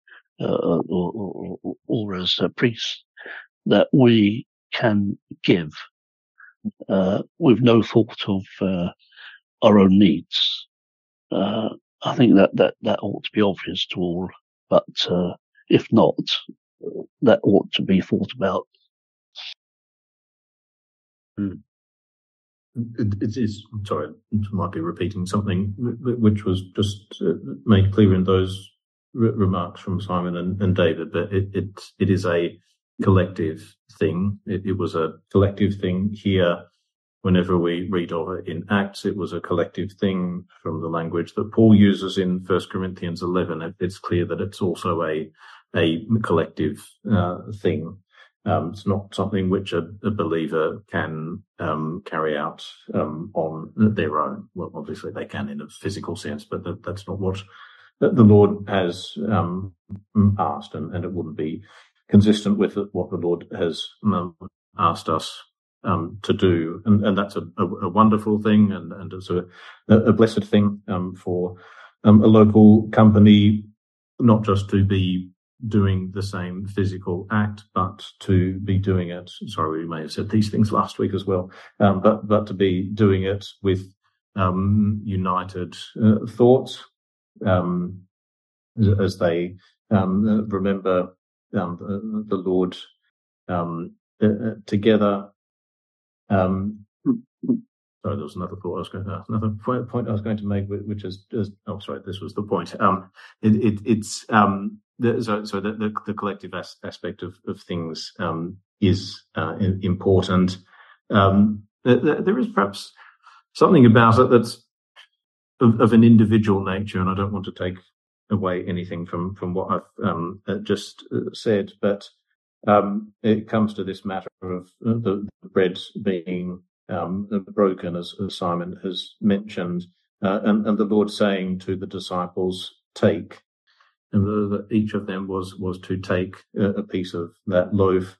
or as priests, that we can give with no thought of our own needs. I think that ought to be obvious to all, but if not, that ought to be thought about. It is, sorry, I might be repeating something which was just made clear in those remarks from Simon and David, but it is a collective thing. It was a collective thing here. Whenever we read of it in Acts, it was a collective thing from the language that Paul uses in 1 Corinthians 11. It's clear that it's also a collective thing. It's not something which a believer can carry out on their own. Well, obviously they can in a physical sense, but that's not what the Lord has asked, and it wouldn't be consistent with what the Lord has asked us to do, and that's a wonderful thing, and it's a blessed thing for a local company, not just to be doing the same physical act, but to be doing it. Sorry, we may have said these things last week as well, but to be doing it with united thoughts, as they remember the Lord together. Sorry, there was another point I was going to make, which is this was the point. The collective aspect of things is important. There is perhaps something about it that's of an individual nature, and I don't want to take away anything from what I've just said, but it comes to this matter of the bread being broken, as Simon has mentioned, and the Lord saying to the disciples, "Take," and that each of them was to take a piece of that loaf.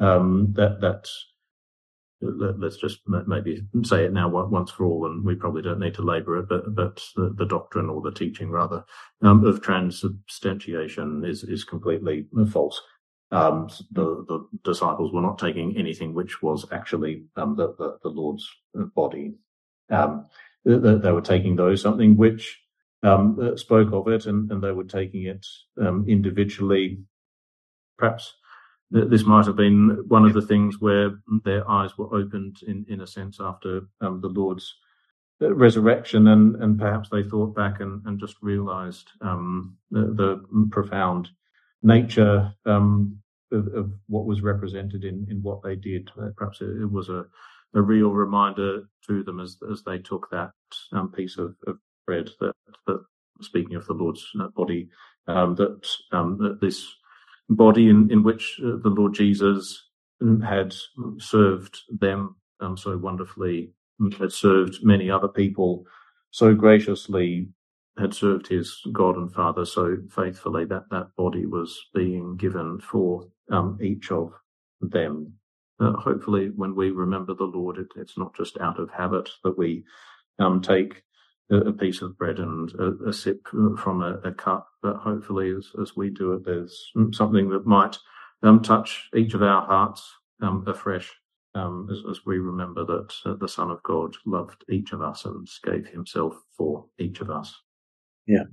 Let's just maybe say it now once for all, and we probably don't need to labour it, but the doctrine, or the teaching rather, of transubstantiation is completely false. The disciples were not taking anything which was actually the Lord's body. They were taking something which spoke of it, and they were taking it individually. Perhaps this might have been one of the things where their eyes were opened in a sense after the Lord's resurrection, and perhaps they thought back and just realised the profound nature of what was represented in what they did. Perhaps it was a real reminder to them as they took that piece of bread, that speaking of the Lord's body, that this body in which the Lord Jesus had served them so wonderfully, had served many other people so graciously, had served his God and Father so faithfully, that body was being given for each of them. Hopefully, when we remember the Lord, it's not just out of habit that we take a piece of bread and a sip from a cup, but hopefully as we do it, there's something that might touch each of our hearts afresh, as we remember that the Son of God loved each of us and gave himself for each of us. Yeah,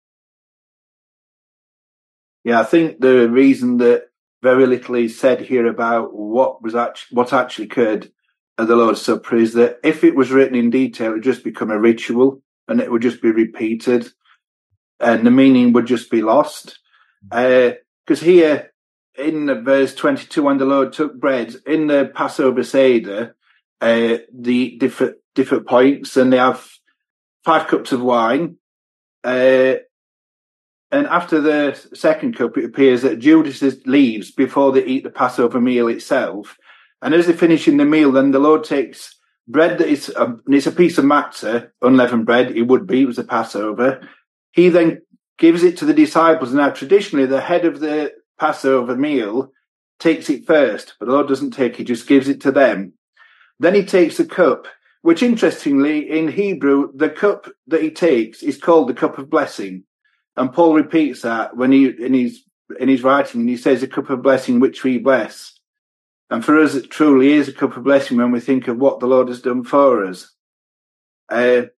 I think the reason that very little is said here about what actually occurred at the Lord's Supper is that if it was written in detail, it would just become a ritual and it would just be repeated, and the meaning would just be lost. Because here in verse 22, when the Lord took bread in the Passover Seder, the different points, and they have 5 cups of wine. And after the second cup, it appears that Judas leaves before they eat the Passover meal itself. And as they're finishing the meal, then the Lord takes bread that is, it's a piece of matzah, unleavened bread. It was the Passover. He then gives it to the disciples. Now, traditionally, the head of the Passover meal takes it first, but the Lord doesn't take it, just gives it to them. Then he takes the cup, which interestingly, in Hebrew, the cup that he takes is called the cup of blessing. And Paul repeats that when in his writing, and he says, "A cup of blessing which we bless." And for us, it truly is a cup of blessing when we think of what the Lord has done for us. But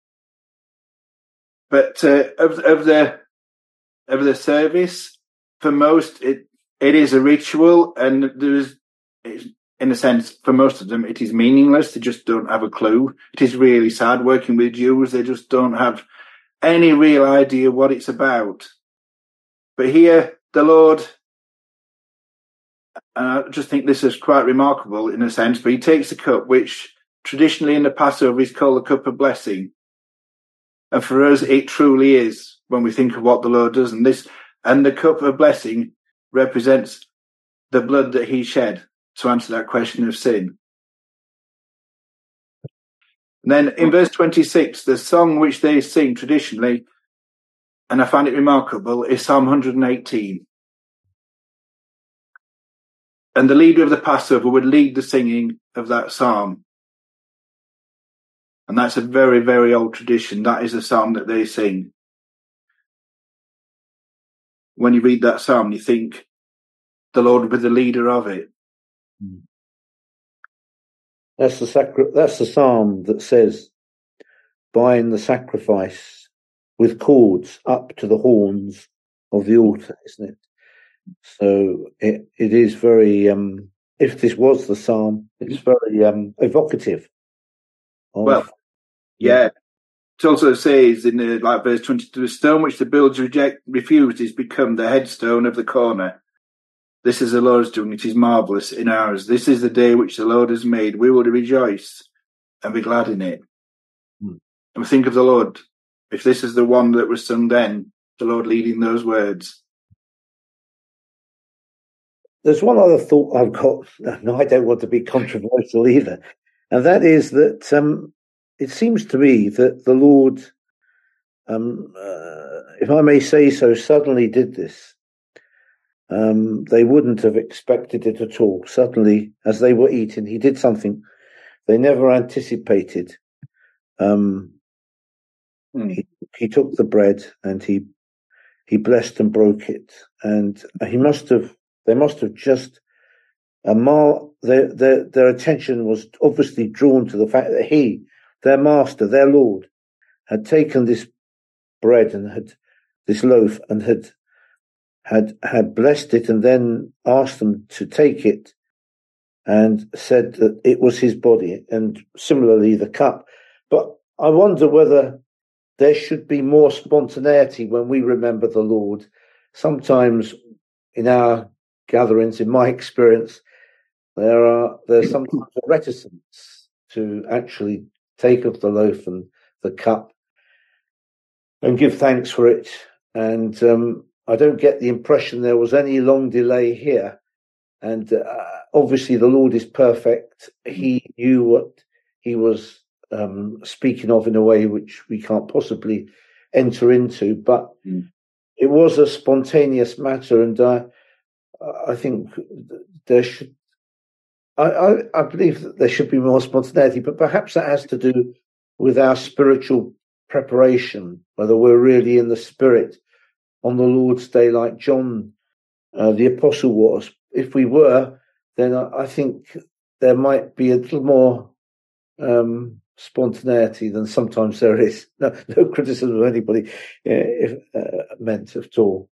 of the service, for most, it is a ritual, and in a sense, for most of them, it is meaningless. They just don't have a clue. It is really sad working with Jews. They just don't have any real idea what it's about. But here, the Lord, and I just think this is quite remarkable in a sense, but he takes the cup, which traditionally in the Passover is called the cup of blessing. And for us, it truly is when we think of what the Lord does. And the cup of blessing represents the blood that he shed to answer that question of sin. And then in verse 26, the song which they sing traditionally, and I find it remarkable, is Psalm 118. And the leader of the Passover would lead the singing of that psalm. And that's a very, very old tradition. That is a psalm that they sing. when you read that psalm, you think the Lord will be the leader of it. That's the psalm that says, bind the sacrifice with cords up to the horns of the altar, isn't it? So it is very, if this was the psalm, it's very evocative. Well, yeah. It also says in verse 22, the stone which the builders refused is become the headstone of the corner. This is the Lord's doing. It is marvellous in ours. This is the day which the Lord has made. We will rejoice and be glad in it. And we think of the Lord. If this is the one that was sung then, the Lord leading those words. There's one other thought I've got. No, I don't want to be controversial either. And that is that it seems to me that the Lord, if I may say so, suddenly did this. They wouldn't have expected it at all. Suddenly, as they were eating, he did something they never anticipated. He took the bread and he blessed and broke it, and they must have just their attention was obviously drawn to the fact that he, their master, their Lord, had taken this bread and had this loaf and had blessed it, and then asked them to take it and said that it was his body, and similarly the cup. But I wonder whether there should be more spontaneity when we remember the Lord. Sometimes in our gatherings, in my experience, there's sometimes a reticence to actually take of the loaf and the cup and give thanks for it. And I don't get the impression there was any long delay here. And obviously the Lord is perfect. He knew what he was speaking of in a way which we can't possibly enter into. But it was a spontaneous matter, and I think there should. I believe that there should be more spontaneity, but perhaps that has to do with our spiritual preparation, whether we're really in the spirit on the Lord's Day like John, the Apostle, was. If we were, then I think there might be a little more spontaneity than sometimes there is. No criticism of anybody meant at all.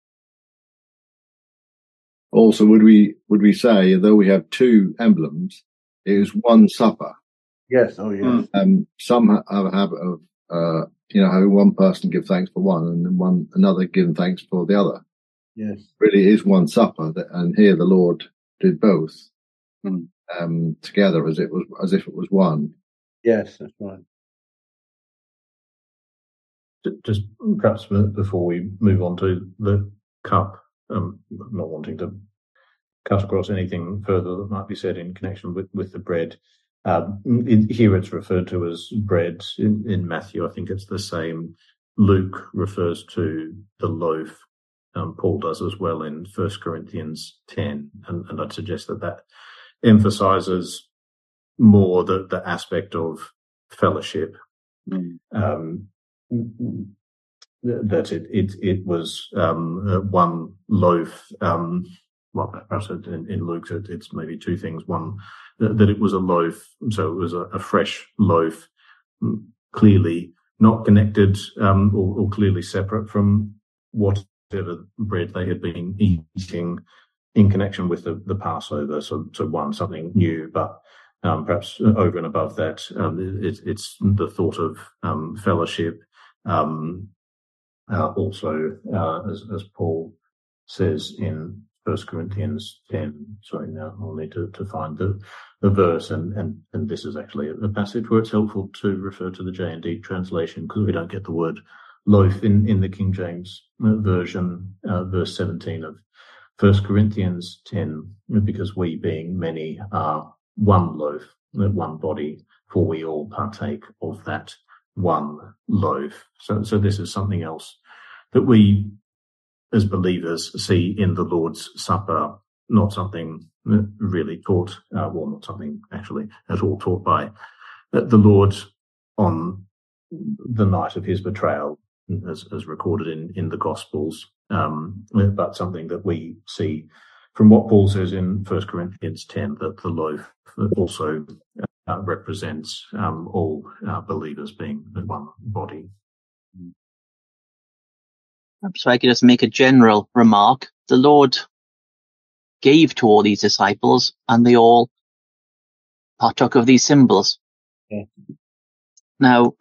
Also, would we say, though we have two emblems, it is one supper? Yes. Oh, yes. Some have a habit of, having one person give thanks for one and another giving thanks for the other. Yes. Really is one supper, and here the Lord did both together as if it was one. Yes, that's right. Just perhaps before we move on to the cup, not wanting to cut across anything further that might be said in connection with the bread. Here it's referred to as bread. In Matthew, I think it's the same. Luke refers to the loaf. Paul does as well in 1 Corinthians 10. And I'd suggest that emphasizes more the aspect of fellowship. That it was one loaf. Perhaps in Luke it's maybe two things. One, that it was a loaf, so it was a fresh loaf, clearly not connected or clearly separate from whatever bread they had been eating in connection with the Passover. So one, something new, but perhaps over and above that, it's the thought of fellowship. Also, as Paul says in 1 Corinthians 10, sorry, now I'll need to find the verse, and this is actually a passage where it's helpful to refer to the J&D translation, because we don't get the word loaf in the King James version, verse 17 of 1 Corinthians 10, because we being many are one loaf, one body, for we all partake of that one loaf. So this is something else that we as believers see in the Lord's Supper, not something really taught, not something actually at all taught by the Lord on the night of his betrayal, as recorded in the Gospels. but something that we see from what Paul says in 1 Corinthians 10, that the loaf also represents all believers being in one body. So I could just make a general remark. The Lord gave to all these disciples, and they all partook of these symbols. Yeah. Now,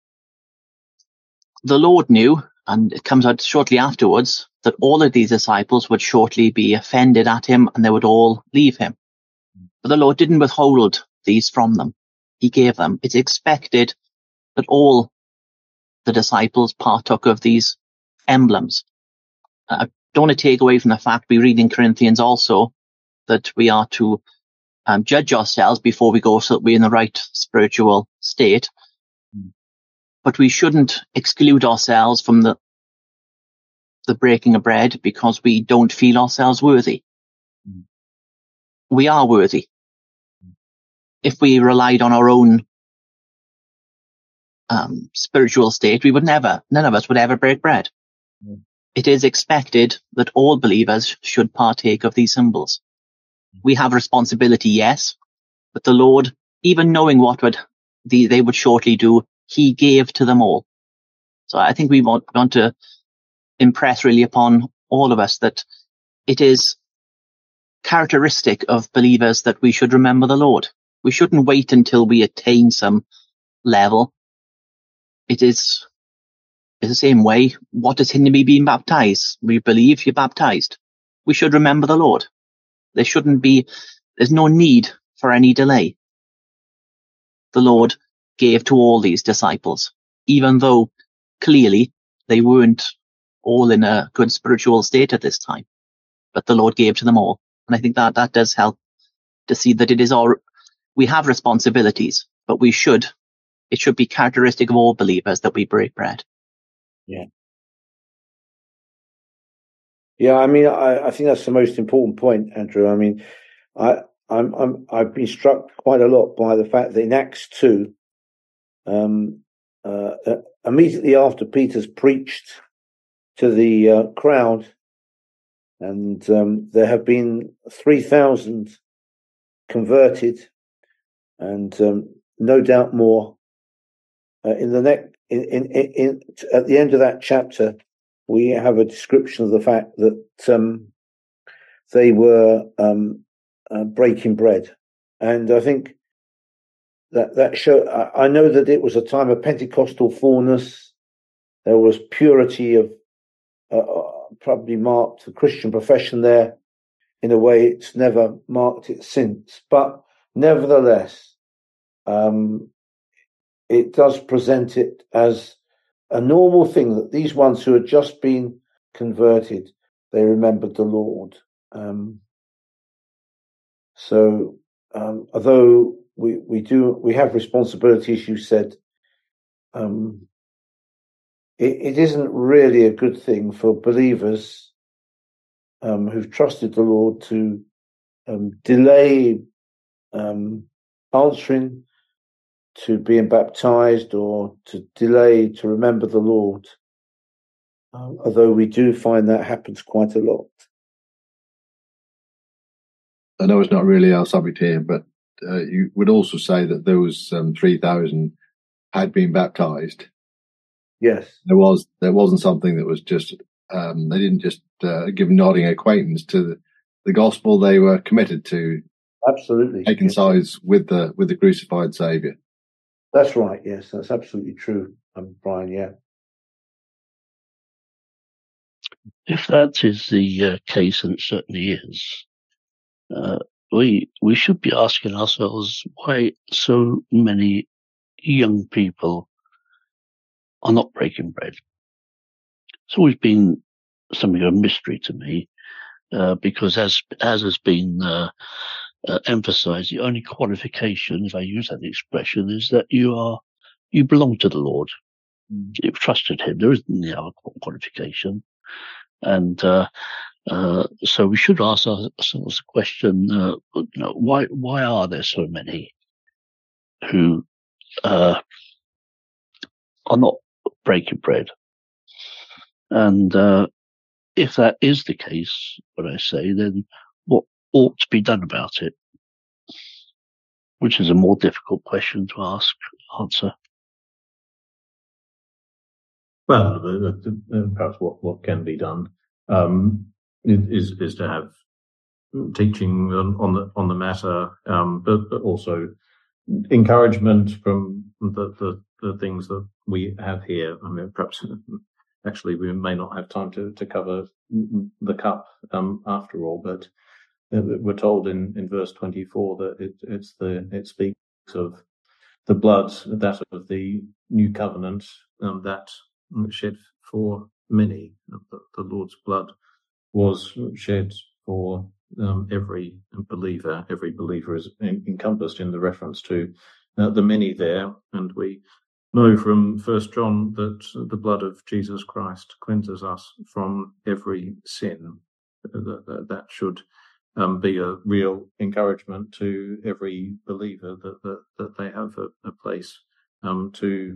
the Lord knew, and it comes out shortly afterwards, that all of these disciples would shortly be offended at him and they would all leave him. But the Lord didn't withhold these from them. He gave them. It's expected that all the disciples partook of these emblems. I don't want to take away from the fact we read in Corinthians also that we are to judge ourselves before we go so that we're in the right spiritual state. But we shouldn't exclude ourselves from the breaking of bread because we don't feel ourselves worthy. We are worthy. If we relied on our own spiritual state, none of us would ever break bread. It is expected that all believers should partake of these symbols. We have responsibility, yes, but the Lord, even knowing what they would shortly do, he gave to them all. So I think we want to impress really upon all of us that it is characteristic of believers that we should remember the Lord. We shouldn't wait until we attain some level. It is the same way. What does hinder me being baptized? We believe, you're baptized. We should remember the Lord. There's no need for any delay. The Lord gave to all these disciples, even though clearly they weren't all in a good spiritual state at this time. But the Lord gave to them all. And I think that does help to see that we have responsibilities, but it should be characteristic of all believers that we break bread. Yeah. Yeah, I mean, I think that's the most important point, Andrew. I mean, I've been struck quite a lot by the fact that in Acts 2, immediately after Peter's preached to the crowd, and there have been 3,000 converted, and no doubt more. At the end of that chapter, we have a description of the fact that they were breaking bread, and I think that show. I know that it was a time of Pentecostal fullness. There was purity of probably marked the Christian profession there in a way it's never marked it since, but nevertheless, it does present it as a normal thing that these ones who had just been converted, they remembered the Lord. So although we have responsibilities, you said, it isn't really a good thing for believers who've trusted the Lord to delay answering to being baptized or to delay to remember the Lord, although we do find that happens quite a lot. I know it's not really our subject here, but you would also say that those 3,000 had been baptized. Yes, there wasn't something that was just they didn't just give nodding acquaintance to the gospel. They were committed to absolutely taking sides with the crucified Saviour. That's right. Yes, that's absolutely true, Brian. Yeah. If that is the case, and it certainly is, we should be asking ourselves why so many young people are not breaking bread. It's always been something of a mystery to me, because as has been emphasized, the only qualification, if I use that expression, is that you belong to the Lord. You've trusted him. There isn't any other qualification. And so we should ask ourselves the question, why are there so many who are not breaking bread? And if that is the case, what I say, then what ought to be done about it? Which is a more difficult question to answer. Well, perhaps what can be done is to have teaching on the matter, but also encouragement from the things that we have here. I mean, perhaps actually we may not have time to cover the cup after all, but we're told in verse 24 that it speaks of the blood, that of the new covenant, that shed for many. The Lord's blood was shed for every believer. Every believer is encompassed in the reference to the many there, and we know from 1 John that the blood of Jesus Christ cleanses us from every sin. That should be a real encouragement to every believer that they have a place to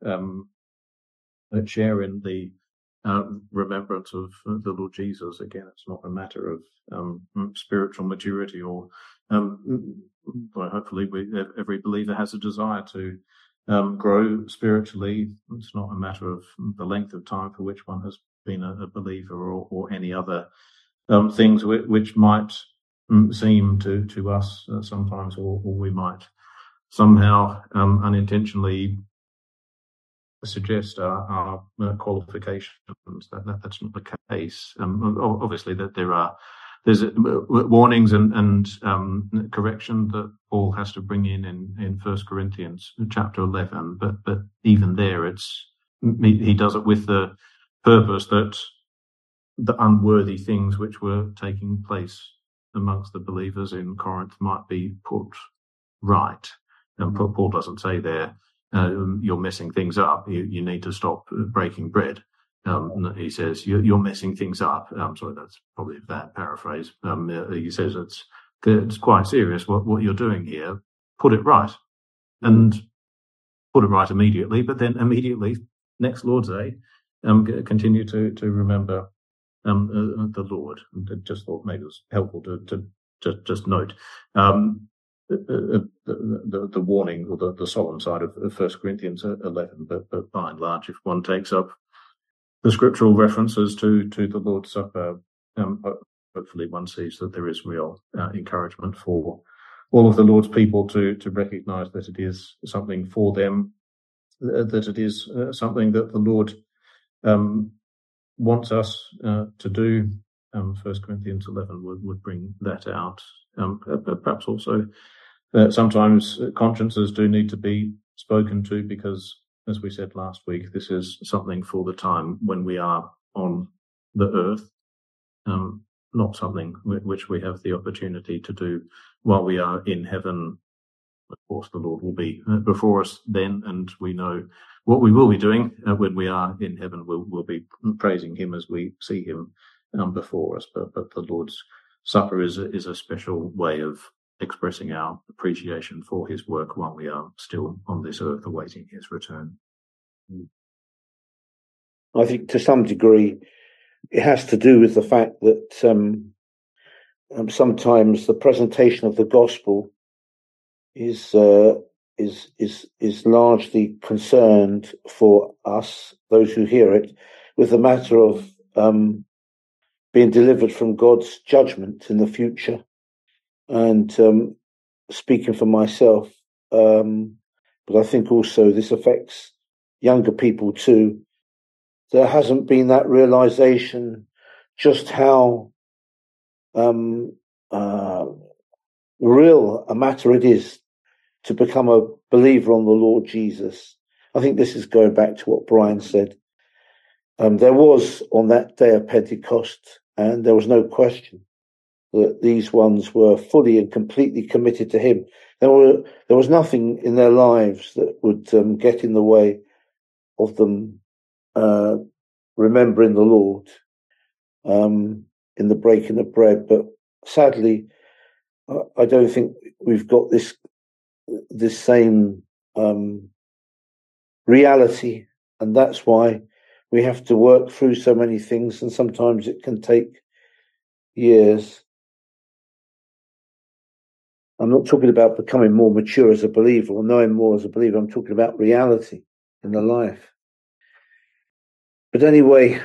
share in the remembrance of the Lord Jesus. Again, it's not a matter of spiritual maturity or well, hopefully every believer has a desire to grow spiritually. It's not a matter of the length of time for which one has been a believer or any other things which might seem to us sometimes, or we might somehow unintentionally suggest our qualifications. That's not the case. Obviously, that there's warnings and correction that Paul has to bring in 1 Corinthians chapter 11. But even there, he does it with the purpose that the unworthy things which were taking place amongst the believers in Corinth might be put right. And Paul doesn't say there, you're messing things up. You need to stop breaking bread. He says you're messing things up. Sorry, that's probably a bad paraphrase. He says it's quite serious what you're doing here. Put it right, and put it right immediately. But then immediately next Lord's Day, continue to remember the Lord. And I just thought maybe it was helpful to just note. The warning or the solemn side of 1 Corinthians 11, but by and large, if one takes up the scriptural references to the Lord's Supper, hopefully one sees that there is real encouragement for all of the Lord's people to recognise that it is something for them, that it is something that the Lord wants us to do. 1 Corinthians 11 would bring that out. But perhaps also sometimes consciences do need to be spoken to, because, as we said last week, this is something for the time when we are on the earth, not something which we have the opportunity to do while we are in heaven. Of course, the Lord will be before us then, and we know what we will be doing when we are in heaven. We'll be praising him as we see him before us. But the Lord's Supper is a special way of expressing our appreciation for his work while we are still on this earth awaiting his return. I think to some degree it has to do with the fact that sometimes the presentation of the gospel is largely concerned for us, those who hear it, with the matter of being delivered from God's judgment in the future. And speaking for myself, but I think also this affects younger people too, there hasn't been that realization just how real a matter it is to become a believer on the Lord Jesus. I think this is going back to what Brian said. There was on that day of Pentecost, and there was no question that these ones were fully and completely committed to him. There was nothing in their lives that would get in the way of them remembering the Lord in the breaking of bread. But sadly, I don't think we've got this same reality, and that's why we have to work through so many things, and sometimes it can take years. I'm not talking about becoming more mature as a believer or knowing more as a believer. I'm talking about reality in the life. But anyway,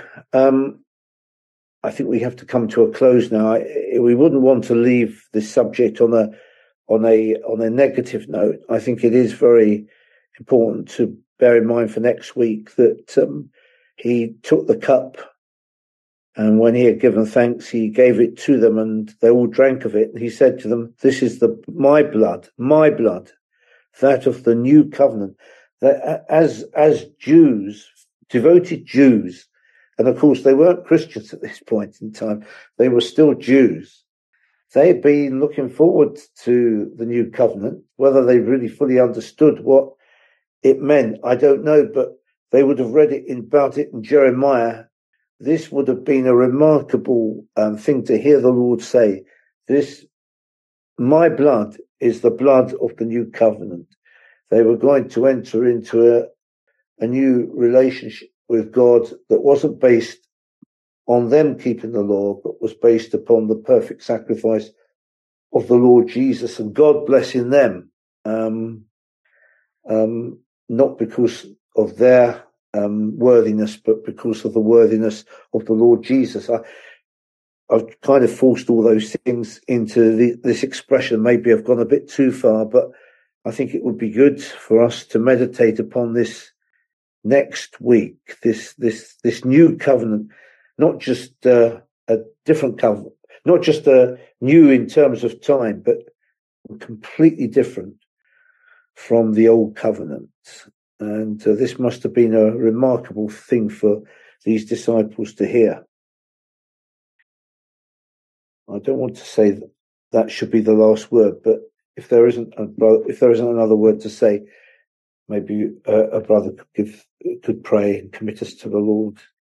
I think we have to come to a close now. We wouldn't want to leave this subject on a negative note. I think it is very important to bear in mind for next week that he took the cup, and when he had given thanks, he gave it to them, and they all drank of it. And he said to them, "This is my blood, that of the new covenant." That as Jews, devoted Jews, and of course they weren't Christians at this point in time, they were still Jews. They had been looking forward to the new covenant. Whether they really fully understood what it meant, I don't know, but they would have read about it in Jeremiah. This would have been a remarkable thing to hear the Lord say, "This, my blood, is the blood of the new covenant." They were going to enter into a new relationship with God that wasn't based on them keeping the law, but was based upon the perfect sacrifice of the Lord Jesus, and God blessing them, not because of their worthiness, but because of the worthiness of the Lord Jesus. I've kind of forced all those things into this expression. Maybe I've gone a bit too far, but I think it would be good for us to meditate upon this next week, this new covenant, not just a different covenant, not just a new in terms of time, but completely different from the old covenant. And this must have been a remarkable thing for these disciples to hear. I don't want to say that should be the last word, but if there isn't another word to say, maybe a brother could pray and commit us to the Lord